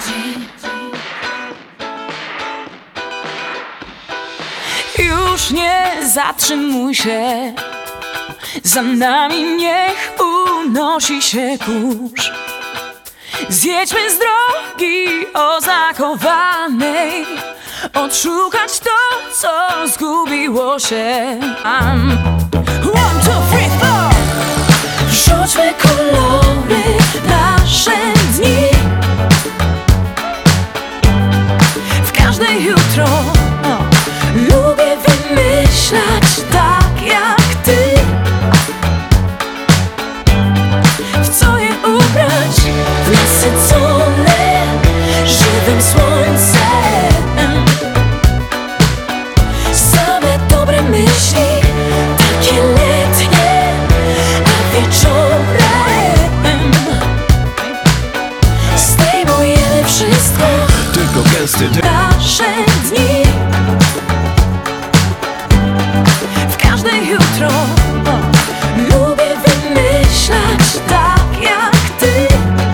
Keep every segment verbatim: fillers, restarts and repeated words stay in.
Już nie zatrzymuj się, za nami niech unosi się kurz. Zjedźmy z drogi oznakowanej, odszukać to, co zgubiło się. um. One, two, three, four. Wrzućmy kolory nasze dni, w każde jutro. Lubię wymyślać tak jak ty, w co je ubrać, w nasycone żywym słońcem. Same dobre myśli, takie letnie, a wieczorem zdejmujemy wszystko, tylko gesty nasze dni, jutro. O, lubię wymyślać tak jak ty,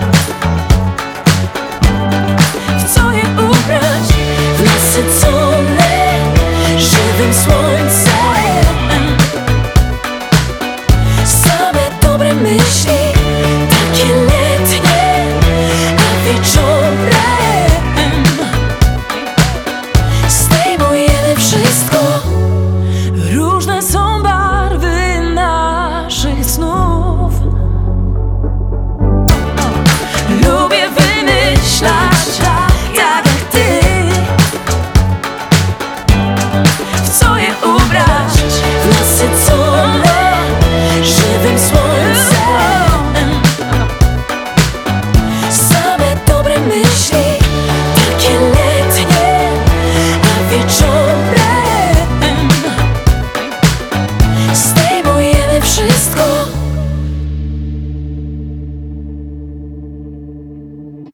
w co je ubrać, w nasycone żywym słońcem. Same dobre myśli,